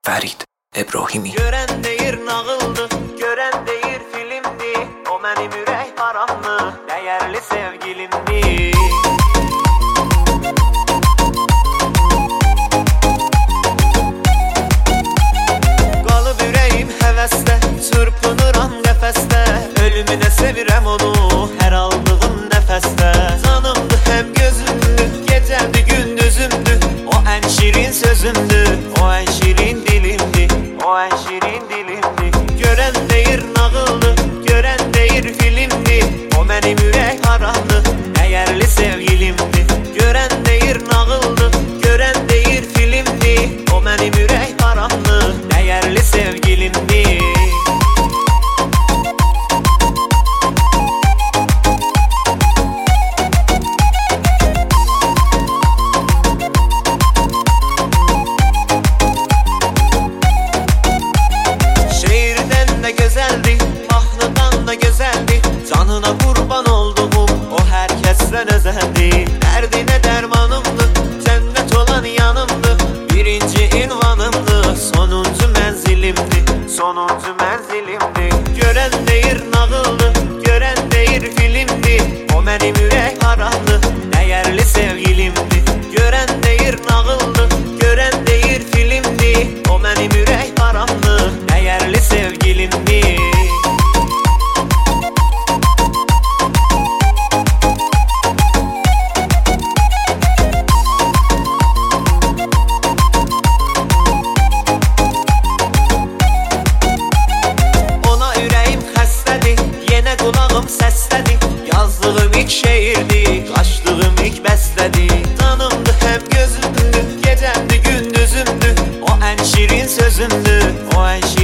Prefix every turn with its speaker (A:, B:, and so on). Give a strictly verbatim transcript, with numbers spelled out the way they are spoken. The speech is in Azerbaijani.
A: Fərid İbrahimi.
B: Görən deyir nağıldı, görən deyir filmdi. O mənim ürək paramlı, dəyərli sevgilimdi. Qalıb ürəyim həvəsdə, çırpınıram qəfəsdə. Ölümünə sevirəm onu, hər aldığım nəfəsdə. Canımdı, həm gözümdü, gecəmdi, gündüzümdü. O ən şirin sözümdü, o ən şirin dilimdi, o ən şirin dilimdi. Görən deyir nağıldı, görən deyir filmdi. O mənim ürək haramdı, dəyərli sevgilimdi. Görən deyir nağıldı, görən deyir filmdi. O mənim ürək haramdı, dəyərli sevgilimdi. Canına qurban olduğum o hər kəsdən özəldi. Dərdinə dərmanımdı, cənnət olan yanımdı. Birinci ünvanımdı, sonuncu mənzilimdi, sonuncu mənzilimdi. Görən deyir nağıldı, görən deyir filmdi. O mənim ürək haramdı, dəyərli sevgilimdi. Görən deyir nağıldı, görən deyir filmdi. O mənim ürək haramdı, dəyərli sevgilimdi. Qulağım səslədi, yazdığım ilk şeirdi, qaçdığım ilk bəstədi. Canımdı, həm gözümdü, gecəmdi, gündüzümdü. O ən şirin sözümdü, o ən şirin